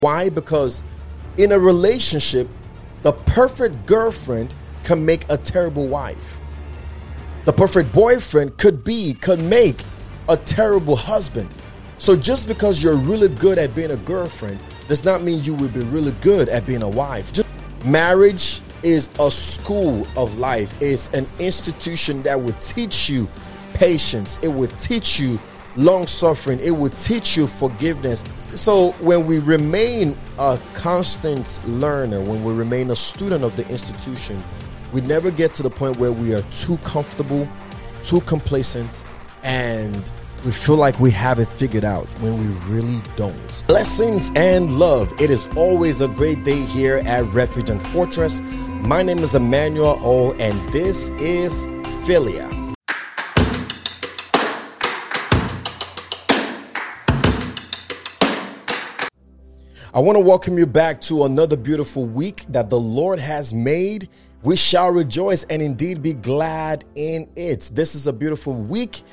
Why? Because in a relationship, the perfect girlfriend can make a terrible wife. The perfect boyfriend could make a terrible husband. So just because you're really good at being a girlfriend does not mean you will be really good at being a wife. Marriage is a school of life. It's an institution that will teach you patience. It will teach you long suffering. It will teach you forgiveness. So when we remain a constant learner, when we remain a student of the institution, we never get to the point where we are too comfortable, too complacent, and we feel like we have it figured out when we really don't. Blessings and love. It is always a great day here at Refuge and Fortress. My name is Emmanuel O, and this is Philia. I want to welcome you back to another beautiful week that the Lord has made. We shall rejoice and indeed be glad in it. This is a beautiful week,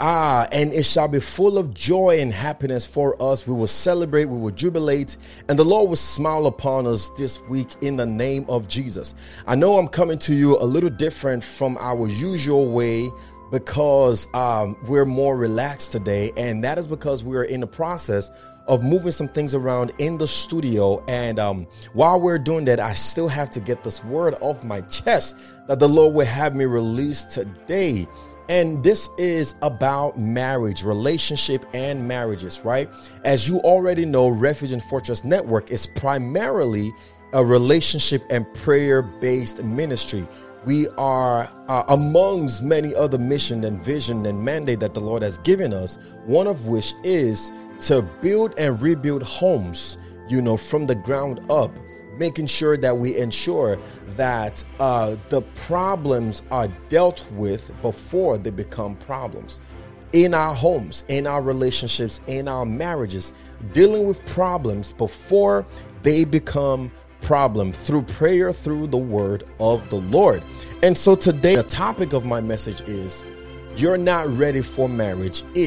and it shall be full of joy and happiness for us. We will celebrate, we will jubilate, and the Lord will smile upon us this week in the name of Jesus. I know I'm coming to you a little different from our usual way because we're more relaxed today, and that is because we are in the process of moving some things around in the studio. And while we're doing that, I still have to get this word off my chest that the Lord will have me release today. And this is about marriage, relationship, and marriages, right? As you already know, Refuge and Fortress Network is primarily a relationship and prayer-based ministry. We are amongst many other mission and vision and mandate that the Lord has given us, one of which is to build and rebuild homes, from the ground up, making sure that we ensure that the problems are dealt with before they become problems. In our homes, in our relationships, in our marriages, dealing with problems before they become problem through prayer, through the word of the Lord. And so today, the topic of my message is, you're not ready for marriage if ...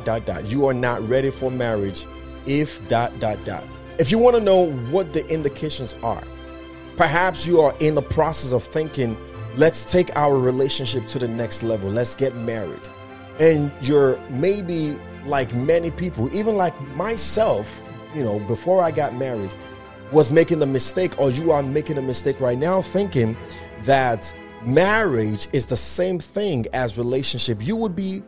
You are not ready for marriage if ... If you want to know what the indications are, perhaps you are in the process of thinking, let's take our relationship to the next level. Let's get married. And you're maybe like many people, even like myself, before I got married, was making the mistake, or you are making a mistake right now thinking that marriage is the same thing as relationship. You would be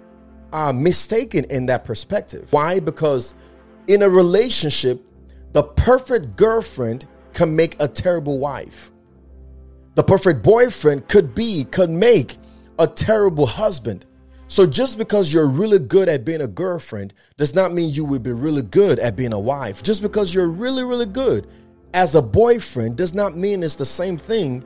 mistaken in that perspective. Why? Because in a relationship, the perfect girlfriend can make a terrible wife. The perfect boyfriend could make a terrible husband. So just because you're really good at being a girlfriend does not mean you will be really good at being a wife. Just because you're really, really good as a boyfriend does not mean it's the same thing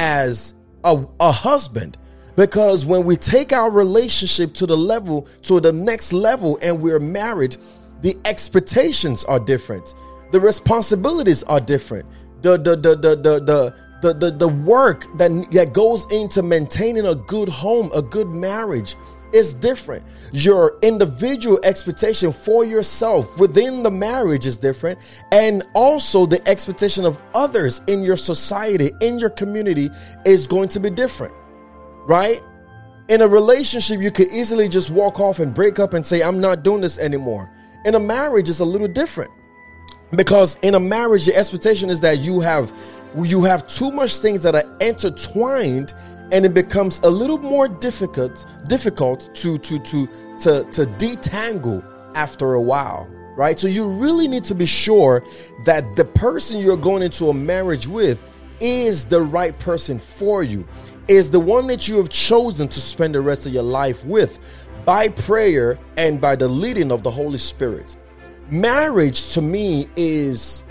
as a husband. Because when we take our relationship to the next level and we're married, the expectations are different. The responsibilities are different. The work that goes into maintaining a good home, a good marriage is different. Your individual expectation for yourself within the marriage is different. And also the expectation of others in your society, in your community is going to be different. Right? In a relationship, you could easily just walk off and break up and say, I'm not doing this anymore. In a marriage, it's a little different, because in a marriage, the expectation is that you have too much things that are intertwined, and it becomes a little more difficult to detangle after a while. Right? So you really need to be sure that the person you're going into a marriage with is the right person for you, is the one that you have chosen to spend the rest of your life with by prayer and by the leading of the Holy Spirit. Marriage to me is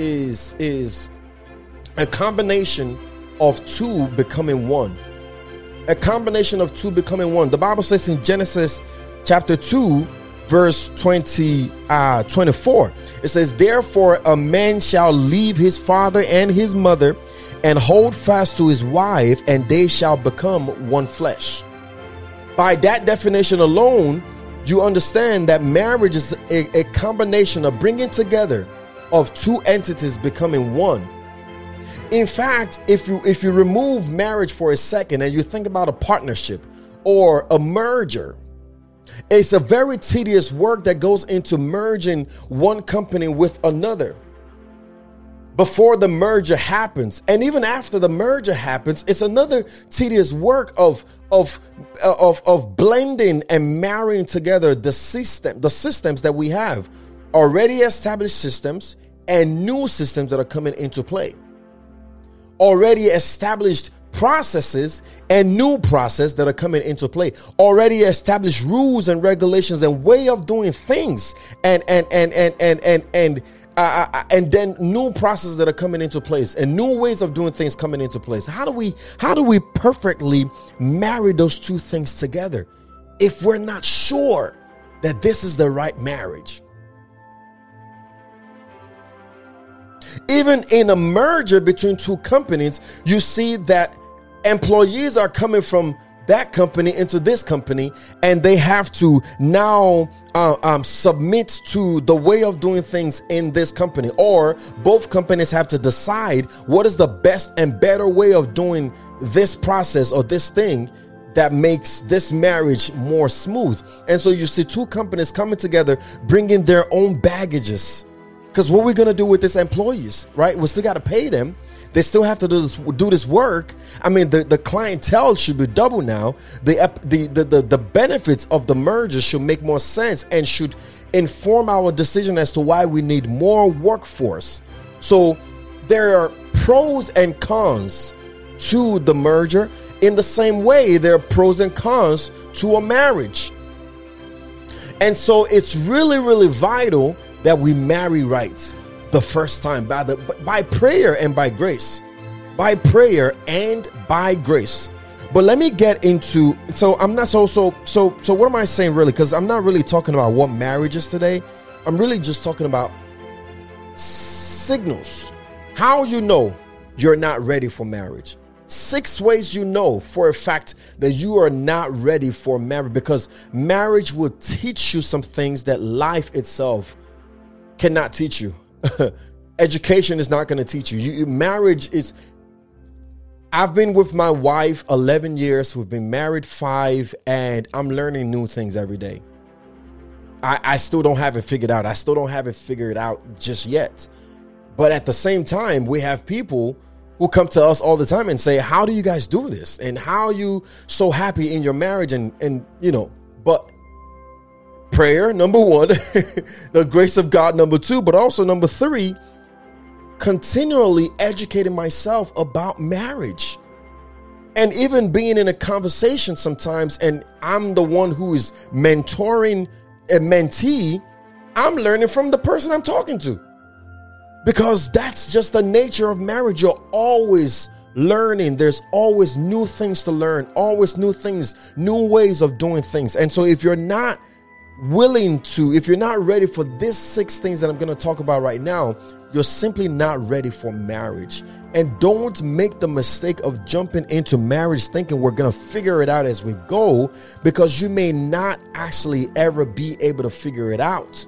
a combination of two becoming one. A combination of two becoming one. The Bible says in Genesis chapter 2, verse 24, it says, therefore a man shall leave his father and his mother and hold fast to his wife, and they shall become one flesh. By that definition alone, you understand that marriage is a combination of bringing together of two entities becoming one. In fact, if you remove marriage for a second and you think about a partnership or a merger, it's a very tedious work that goes into merging one company with another. Before the merger happens, and even after the merger happens, it's another tedious work of blending and marrying together the systems that we have, already established systems and new systems that are coming into play. Already established processes and new process that are coming into play. Already established rules and regulations and way of doing things, and then new processes that are coming into place and new ways of doing things coming into place. How do we perfectly marry those two things together if we're not sure that this is the right marriage? Even in a merger between two companies, you see that employees are coming from that company into this company, and they have to now submit to the way of doing things in this company, or both companies have to decide what is the best and better way of doing this process or this thing that makes this marriage more smooth. And so you see two companies coming together, bringing their own baggages. Because what we're going to do with these employees, right? We still got to pay them. They still have to do this work. I mean, the clientele should be double now. The benefits of the merger should make more sense and should inform our decision as to why we need more workforce. So there are pros and cons to the merger. In the same way, there are pros and cons to a marriage. And so it's really, really vital that we marry right the first time by prayer and by grace. By prayer and by grace. But let me get into, so what am I saying really? Because I'm not really talking about what marriage is today. I'm really just talking about signals. How you know you're not ready for marriage. 6 ways you know for a fact that you are not ready for marriage, because marriage will teach you some things that life itself cannot teach you. Education is not going to teach you. Marriage is. I've been with my wife 11 years. We've been married 5, and I'm learning new things every day. I still don't have it figured out. I still don't have it figured out just yet. But at the same time, we have people who come to us all the time and say, how do you guys do this? And how are you so happy in your marriage? And but prayer, number 1, the grace of God, number 2, but also number 3, continually educating myself about marriage. And even being in a conversation sometimes, and I'm the one who is mentoring a mentee, I'm learning from the person I'm talking to. Because that's just the nature of marriage. You're always learning. There's always new things to learn, always new things, new ways of doing things. And so if you're not if you're not ready for these 6 things that I'm going to talk about right now, you're simply not ready for marriage. And don't make the mistake of jumping into marriage thinking we're going to figure it out as we go, because you may not actually ever be able to figure it out.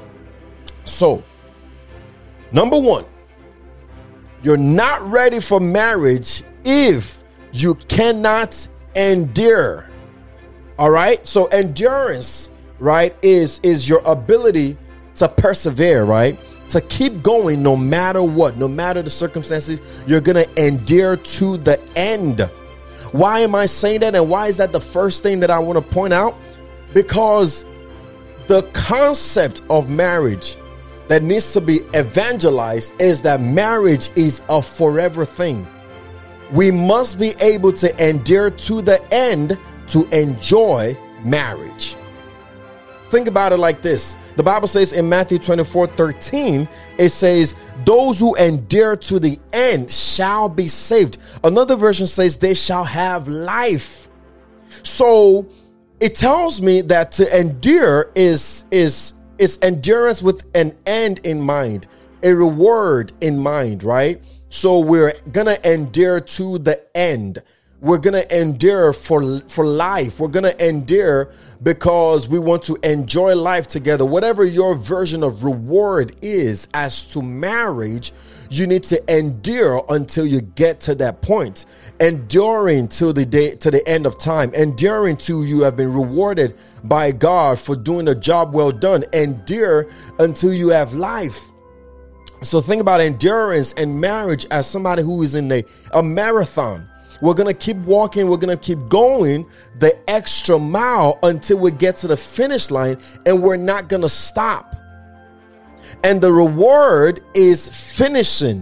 So, number 1, you're not ready for marriage if you cannot endure. All right? So endurance, right, is your ability to persevere, right? To keep going no matter what, no matter the circumstances, you're going to endure to the end. Why am I saying that? And why is that the first thing that I want to point out? Because the concept of marriage that needs to be evangelized is that marriage is a forever thing. We must be able to endure to the end to enjoy marriage. Think about it like this. The Bible says in Matthew 24:13, it says, those who endure to the end shall be saved. Another version says they shall have life. So it tells me that to endure is endurance with an end in mind, a reward in mind, right? So we're going to endure to the end. We're going to endure for life. We're going to endure because we want to enjoy life together. Whatever your version of reward is as to marriage, you need to endure until you get to that point. Enduring till the end of time. Enduring till you have been rewarded by God for doing a job well done. Endure until you have life. So think about endurance and marriage as somebody who is in a marathon. We're going to keep walking. We're going to keep going the extra mile until we get to the finish line, and we're not going to stop. And the reward is finishing.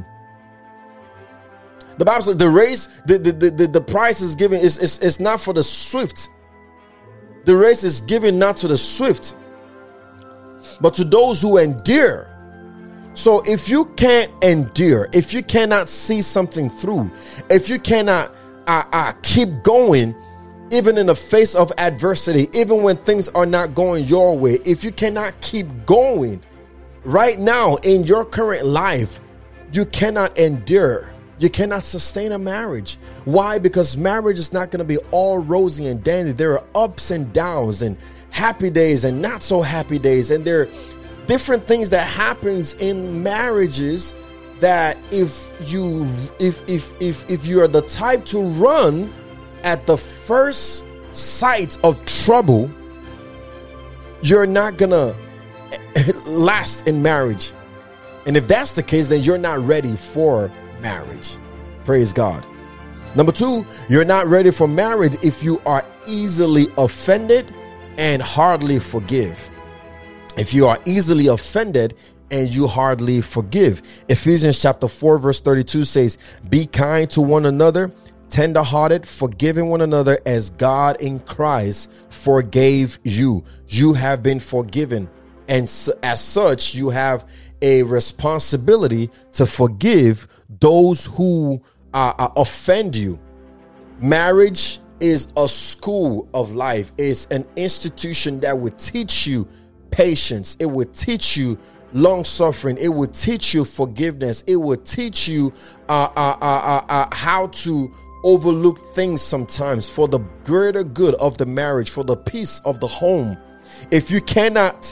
The Bible says the race, the price is given. It's not for the swift. The race is given not to the swift, but to those who endure. So if you can't endure, if you cannot see something through, if you cannot keep going, even in the face of adversity, even when things are not going your way, if you cannot keep going right now in your current life, you cannot endure. You cannot sustain a marriage. Why? Because marriage is not going to be all rosy and dandy. There are ups and downs and happy days and not so happy days. And there are different things that happens in marriages that if you are the type to run at the first sight of trouble, you're not gonna last in marriage. And if that's the case, then you're not ready for marriage. Praise God. Number two, you're not ready for marriage if you are easily offended and hardly forgive. If you are easily offended and you hardly forgive. Ephesians chapter 4 verse 32 says, be kind to one another, tenderhearted, forgiving one another as God in Christ forgave you. You have been forgiven. And as such, you have a responsibility to forgive those who offend you. Marriage is a school of life. It's an institution that will teach you patience. It will teach you long suffering. It will teach you forgiveness. It will teach you how to overlook things sometimes for the greater good of the marriage, for the peace of the home. If you cannot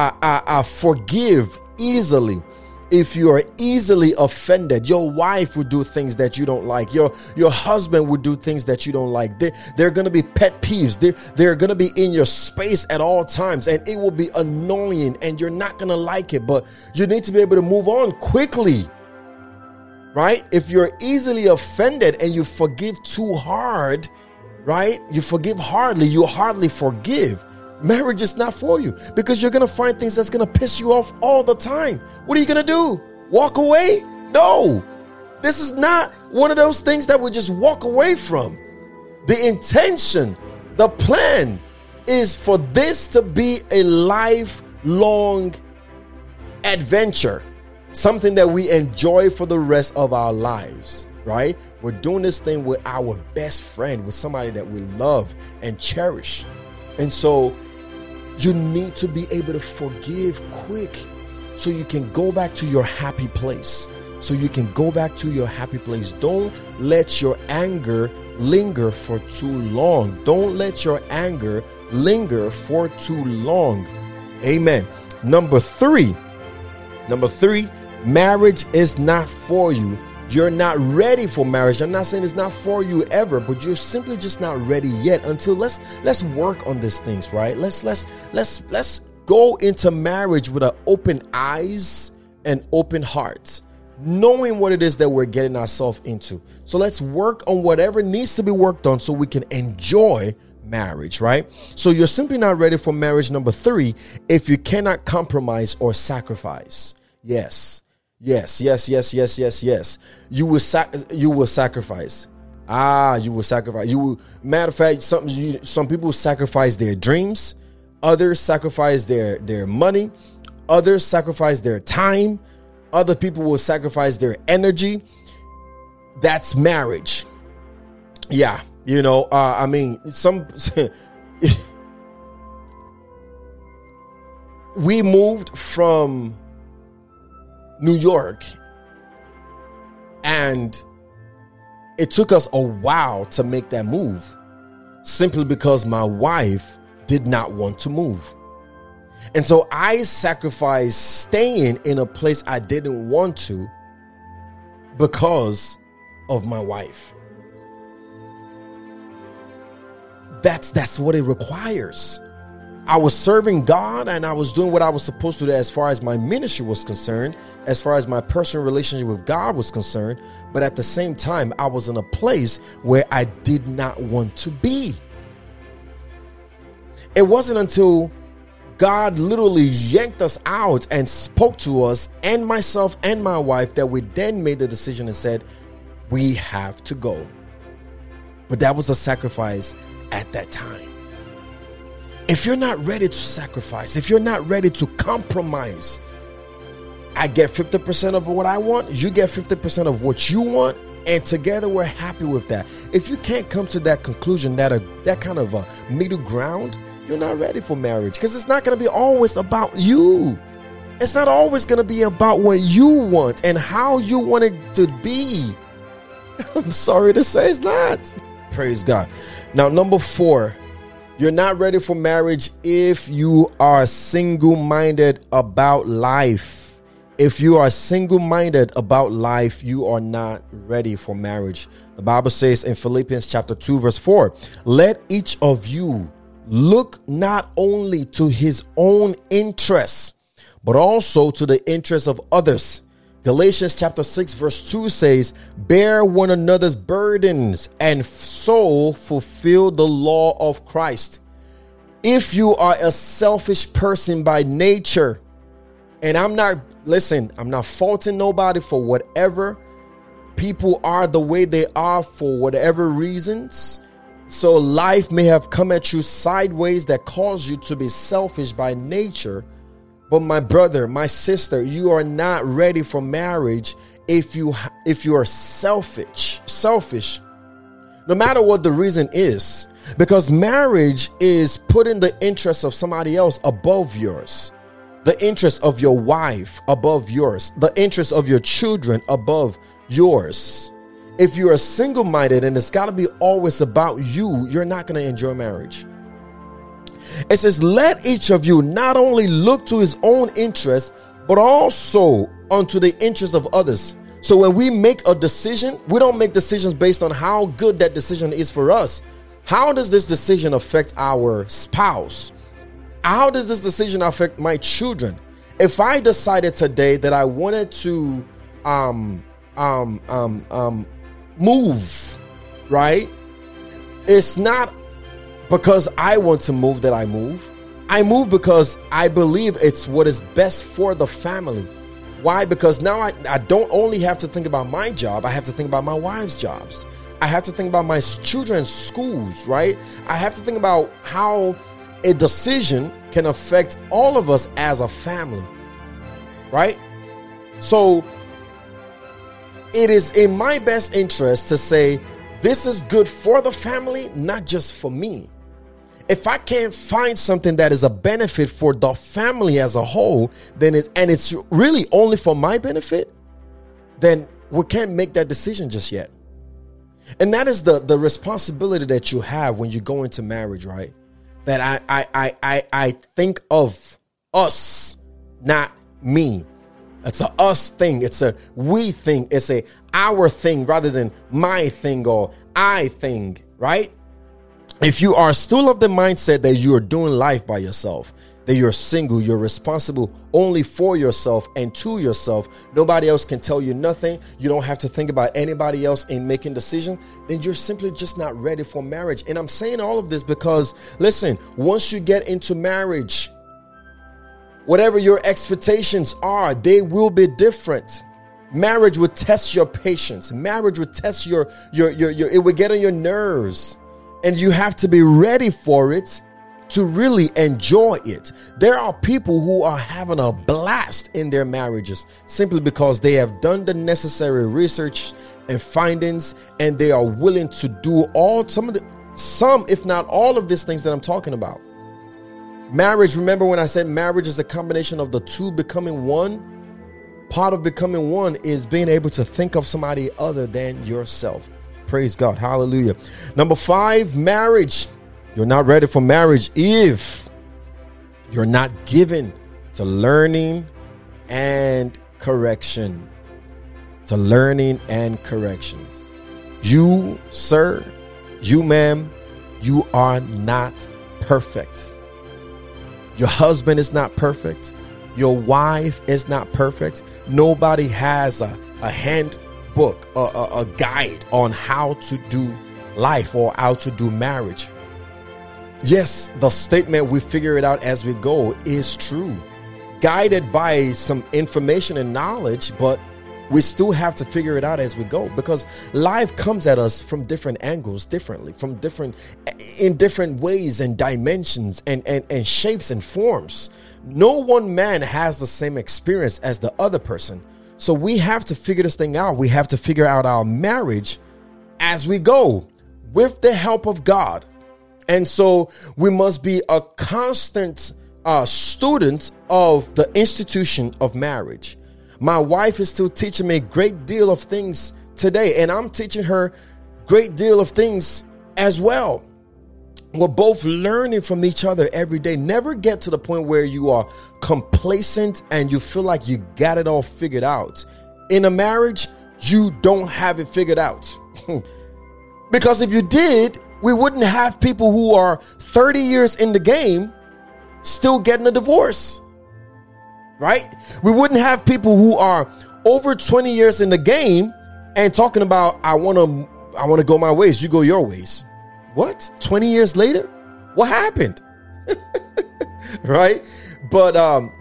forgive easily, if you are easily offended, your wife would do things that you don't like. Your husband would do things that you don't like. They're going to be pet peeves. They're going to be in your space at all times, and it will be annoying, and you're not going to like it, but you need to be able to move on quickly, right? If you're easily offended and you forgive too hard, right? You forgive hardly, you hardly forgive. Marriage is not for you because you're going to find things that's going to piss you off all the time. What are you going to do? Walk away? No, this is not one of those things that we just walk away from. The intention, the plan is for this to be a lifelong adventure, something that we enjoy for the rest of our lives, right? We're doing this thing with our best friend, with somebody that we love and cherish. And so you need to be able to forgive quick so you can go back to your happy place. So you can go back to your happy place. Don't let your anger linger for too long. Don't let your anger linger for too long. Amen. Number three, marriage is not for you. You're not ready for marriage. I'm not saying it's not for you ever, but you're simply just not ready yet. Until let's work on these things, right? Let's go into marriage with an open eyes and open heart, knowing what it is that we're getting ourselves into. So let's work on whatever needs to be worked on so we can enjoy marriage, right? So you're simply not ready for marriage. Number three, if you cannot compromise or sacrifice. Yes. You will sacrifice. You will sacrifice. Matter of fact, some people sacrifice their dreams. Others sacrifice their money. Others sacrifice their time. Other people will sacrifice their energy. That's marriage. Yeah. We moved from New York, and it took us a while to make that move, simply because my wife did not want to move. And so I sacrificed staying in a place I didn't want to because of my wife. That's what it requires. I was serving God and I was doing what I was supposed to do as far as my ministry was concerned, as far as my personal relationship with God was concerned. But at the same time, I was in a place where I did not want to be. It wasn't until God literally yanked us out and spoke to us and myself and my wife that we then made the decision and said, we have to go. But that was a sacrifice at that time. If you're not ready to sacrifice, if you're not ready to compromise, I get 50% of what I want, you get 50% of what you want, and together we're happy with that. If you can't come to that conclusion, that kind of a middle ground, you're not ready for marriage, because it's not going to be always about you. It's not always going to be about what you want and how you want it to be. I'm sorry to say it's not. Praise God. Now, number 4, you're not ready for marriage if you are single-minded about life. If you are single-minded about life, you are not ready for marriage. The Bible says in Philippians chapter 2, verse 4, let each of you look not only to his own interests, but also to the interests of others. Galatians chapter 6, verse 2 says, bear one another's burdens and so fulfill the law of Christ. If you are a selfish person by nature, and I'm not faulting nobody for whatever, people are the way they are for whatever reasons. So life may have come at you sideways that caused you to be selfish by nature. But my brother, my sister, you are not ready for marriage if you are selfish, no matter what the reason is, because marriage is putting the interests of somebody else above yours, the interests of your wife above yours, the interests of your children above yours. If you are single-minded and it's got to be always about you, you're not going to enjoy marriage. It says, let each of you not only look to his own interest, but also unto the interest of others. So when we make a decision, we don't make decisions based on how good that decision is for us. How does this decision affect our spouse? How does this decision affect my children? If I decided today that I wanted to move, right? It's not because I want to move that I move. I move because I believe it's what is best for the family. Why? Because now I don't only have to think about my job, I have to think about my wife's jobs. I have to think about my children's schools, right? I have to think about how a decision can affect all of us as a family, right? So it is in my best interest to say, this is good for the family, not just for me. If I can't find something that is a benefit for the family as a whole, then it's really only for my benefit, then we can't make that decision just yet. And that is the responsibility that you have when you go into marriage, right? That I think of us, not me. It's a us thing. It's a we thing. It's a our thing rather than my thing or I thing, right? If you are still of the mindset that you are doing life by yourself, that you're single, you're responsible only for yourself and to yourself, nobody else can tell you nothing, you don't have to think about anybody else in making decisions, then you're simply just not ready for marriage. And I'm saying all of this because, listen, once you get into marriage, whatever your expectations are, they will be different. Marriage will test your patience. Marriage will test your it will get on your nerves. And you have to be ready for it to really enjoy it. There are people who are having a blast in their marriages simply because they have done the necessary research and findings, and they are willing to do some, if not all of these things that I'm talking about. Marriage, remember when I said marriage is a combination of the two becoming one? Part of becoming one is being able to think of somebody other than yourself. Praise God. Hallelujah. Number 5, marriage. You're not ready for marriage if you're not given to learning and correction. To learning and corrections. You, sir, you, ma'am, you are not perfect. Your husband is not perfect. Your wife is not perfect. Nobody has a handbook, a guide on how to do life or how to do marriage. Yes, the statement "we figure it out as we go" is true, guided by some information and knowledge, but we still have to figure it out as we go, because life comes at us from different angles, differently, in different ways and dimensions and shapes and forms. No one man has the same experience as the other person. So we have to figure this thing out. We have to figure out our marriage as we go with the help of God. And so we must be a constant student of the institution of marriage. My wife is still teaching me a great deal of things today, and I'm teaching her a great deal of things as well. We're both learning from each other every day. Never get to the point where you are complacent and you feel like you got it all figured out. In a marriage, you don't have it figured out. Because if you did, we wouldn't have people who are 30 years in the game still getting a divorce. Right? We wouldn't have people who are over 20 years in the game and talking about, I want to go my ways, you go your ways. What? 20 years later? What happened? Right? But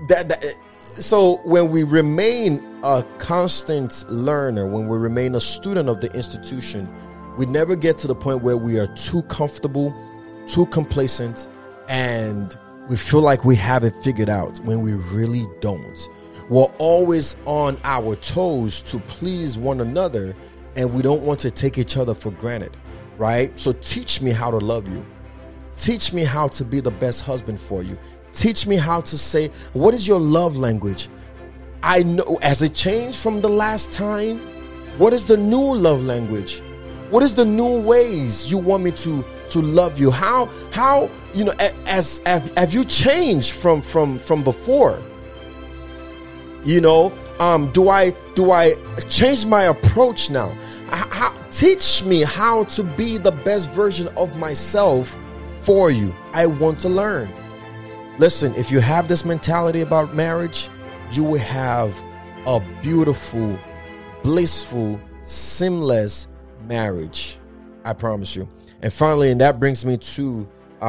so when we remain a constant learner, when we remain a student of the institution, we never get to the point where we are too comfortable, too complacent, and we feel like we have it figured out when we really don't. We're always on our toes to please one another, and we don't want to take each other for granted, right? So teach me how to love you. Teach me how to be the best husband for you. Teach me how to say, what is your love language? I know, has it changed from the last time? What is the new love language? What is the new ways you want me to love you? How you know, have you changed from before? You know, do I change my approach now? Teach me how to be the best version of myself for you. I want to learn. Listen, if you have this mentality about marriage, you will have a beautiful, blissful, seamless marriage. I promise you. And finally, and that brings me to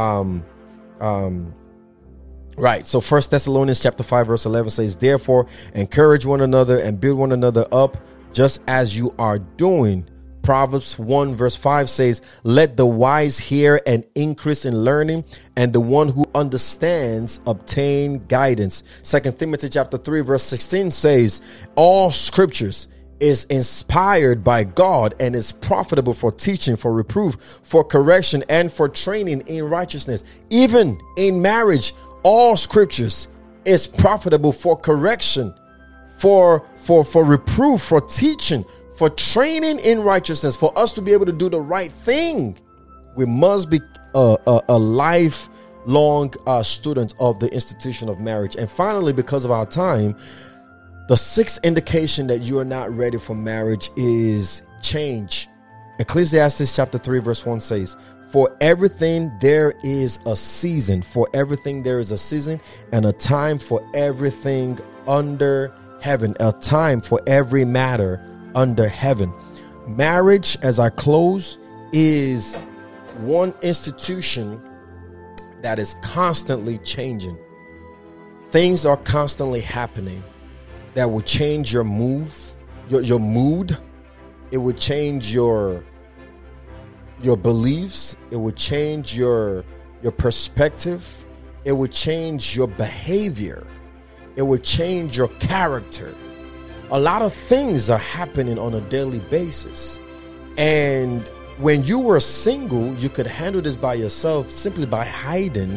right. So 1 Thessalonians chapter 5 verse 11 says, therefore, encourage one another and build one another up, just as you are doing. Proverbs 1 verse 5 says, let the wise hear and increase in learning, and the one who understands obtain guidance. 2 Timothy chapter 3 verse 16 says, all scriptures is inspired by God and is profitable for teaching, for reproof, for correction, and for training in righteousness. Even in marriage, all scriptures is profitable for correction, for reproof, for teaching, for training in righteousness. For us to be able to do the right thing, we must be a lifelong student of the institution of marriage. And finally, because of our time, the sixth indication that you are not ready for marriage is change. Ecclesiastes chapter 3 verse 1 says, for everything there is a season. For everything there is a season, and a time for everything under heaven. A time for every matter under heaven. Marriage, as I close, is one institution that is constantly changing. Things are constantly happening that will change your move, your mood. It would change your beliefs. It would change your perspective. It would change your behavior. It would change your character. A lot of things are happening on a daily basis. And when you were single, you could handle this by yourself simply by hiding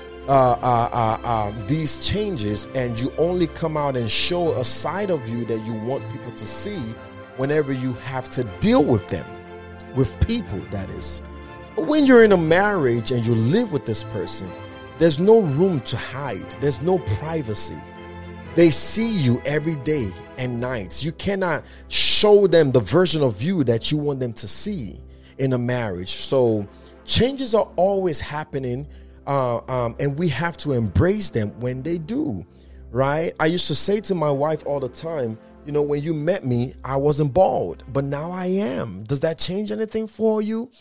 these changes, and you only come out and show a side of you that you want people to see whenever you have to deal with them. with people, that is. But when you're in a marriage and you live with this person, there's no room to hide. There's no privacy. They see you every day and nights. You cannot show them the version of you that you want them to see in a marriage. So changes are always happening, and we have to embrace them when they do, right? I used to say to my wife all the time, you know, when you met me, I wasn't bald, but now I am. Does that change anything for you?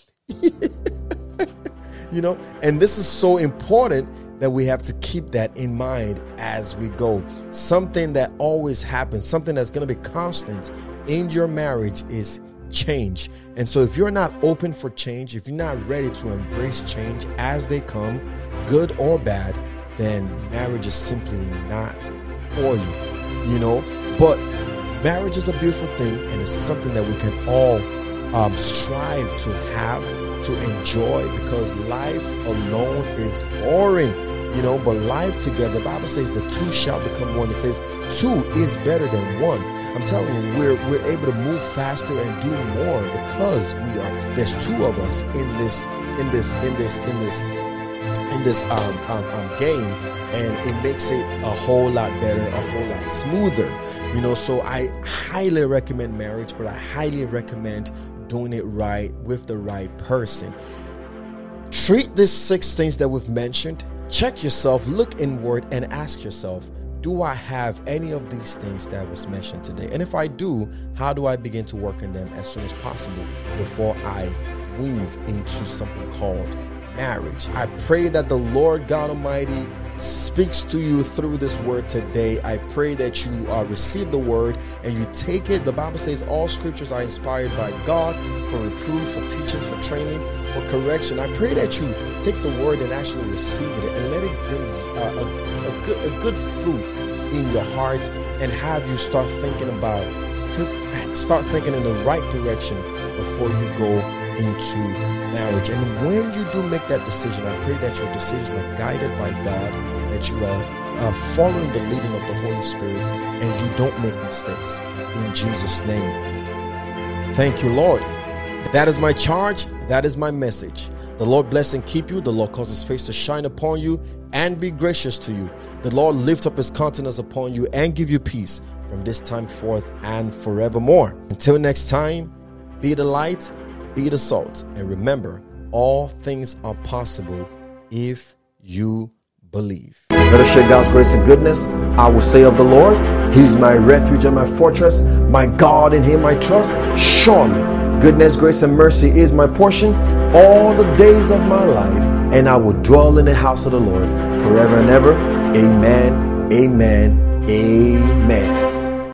You know, and this is so important that we have to keep that in mind as we go. Something that always happens, something that's going to be constant in your marriage is change. And so if you're not open for change, if you're not ready to embrace change as they come, good or bad, then marriage is simply not for you, you know. But marriage is a beautiful thing, and it's something that we can all strive to have, to enjoy, because life alone is boring, you know. But life together, the Bible says the two shall become one. It says two is better than one. I'm telling you, we're able to move faster and do more because there's two of us in this game, and it makes it a whole lot better, a whole lot smoother, you know. So I highly recommend marriage, but I highly recommend doing it right with the right person. Treat these 6 things that we've mentioned. Check yourself, look inward, and ask yourself, do I have any of these things that was mentioned today? And if I do, how do I begin to work on them as soon as possible before I move into something called marriage? I pray that the Lord God Almighty speaks to you through this word today. I pray that you receive the word and you take it. The Bible says all scriptures are inspired by God for reproof, for teaching, for training, for correction. I pray that you take the word and actually receive it and let it bring a good fruit in your heart, and have you start thinking in the right direction before you go into marriage. And when you do make that decision, I pray that your decisions are guided by God, that you are following the leading of the Holy Spirit, and you don't make mistakes. In Jesus' name. Thank you, Lord. That is my charge. That is my message. The Lord bless and keep you. The Lord cause his face to shine upon you and be gracious to you. The Lord lift up his countenance upon you and give you peace from this time forth and forevermore. Until next time, be the light, be the salt, and remember, all things are possible if you believe. Let us share God's grace and goodness. I will say of the Lord, he's my refuge and my fortress, my God, in him I trust. Surely goodness, grace, and mercy is my portion all the days of my life, and I will dwell in the house of the Lord forever and ever. Amen, amen, amen.